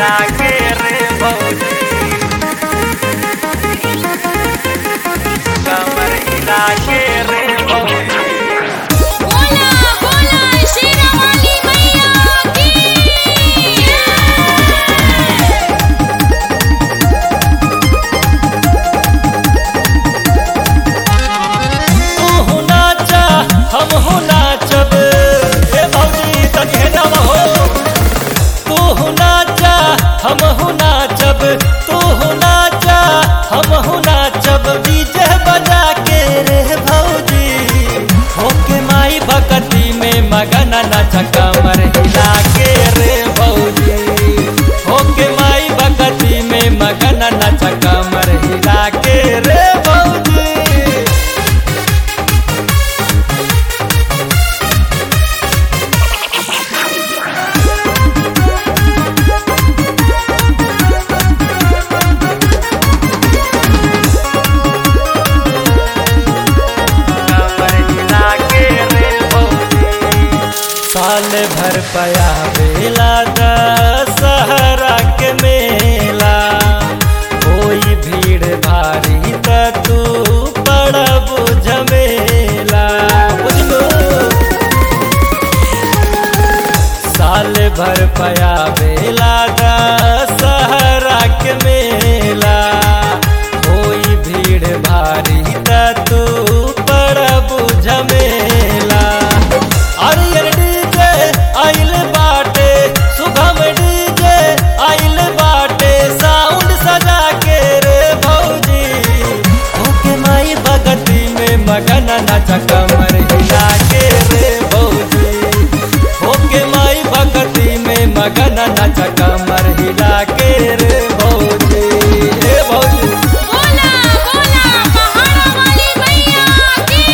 हिला के रे भौजी कमर हिला के रे भौजी बोला बोला शेरावाली मैया की तू नाचा हम हो नाचब हे भौजी तके नम हो तू नाचा हम हो नाचब तू नाचा हम हो नाचब डीजे बजा के रे भौजी होके माई भक्ति में मगन नाच कमर हिला के रे भौजी होके माई भक्ति में मगन नाच कमर हिला के रे भौजी कमर हिला के रे भौजी साल भर पया बेला दशहरा के मेला कोई भीड़ भारी त तू पड़ब झमेला बुझलो साल भर पया बेला दशहरा के मेला कोई भीड़ भारी त तू पड़ब झमेला अरियर डीजे आइल बाटे सुगम डीजे आइल बाटे साउंड सजा के रे भौजी होके माई भगती में मगन नाच कमर हिला के रे भौजी होके माई भगती में मगन नाच कमर हिला के रे भौजी हे भौजी बोला बोला पहाड़वाली मैया की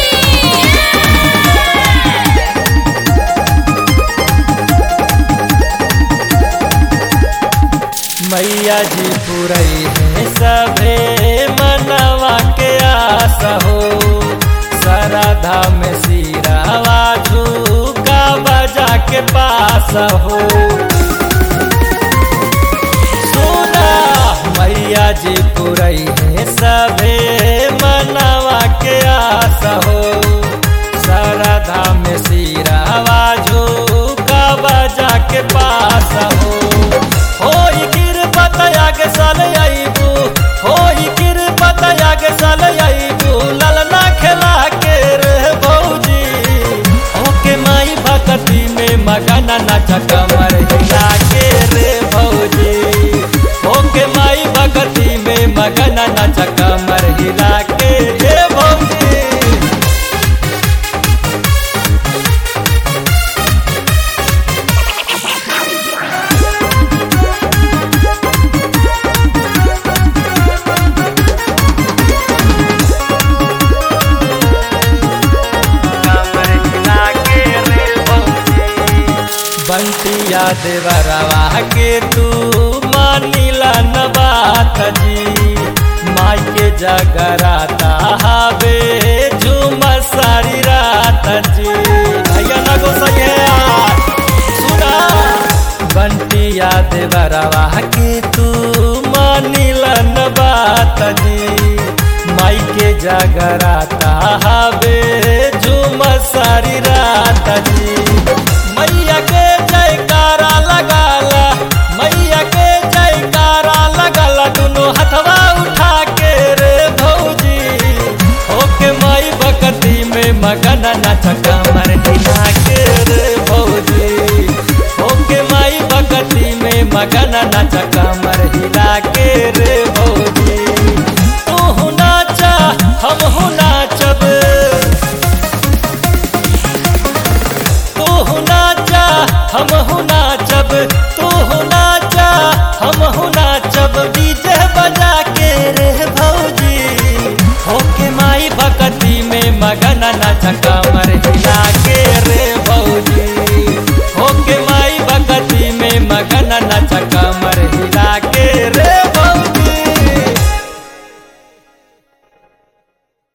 मैया जी पुरई है सभे मनवा के आस हो सरधा में सिरावा झूका बजा के पास हो सुना मैया जी पुरई है सभे मनवा के आस हो सरधा में सिरावा झूका बजा के पास हो होई कृपत आगे साल आईबू होई कृपत आगे साल आईबू ललना खेला के रे भौजी होके माई भक्ति में मगन नाच कमर हिला के रे भौजी होके माई भक्ति में मगन नाच कमर हिला के रे भौजी कमर हिला के रे भौजी बंटिया देवरवा के तू मानिला न बात जी माई के जगराता हावे झूम सारी रात जी भैया ना गो सही है यार सुना बंटिया देवरवा के तू मानिला न बात जी माई के जगराता हावे झूम सारी रात जी मैया के जयकारा लगाला मैया के जयकारा लगाला दोनों हथवा उठा के रे भौजी होके माई भक्ति में मगन नाच कमर हिला के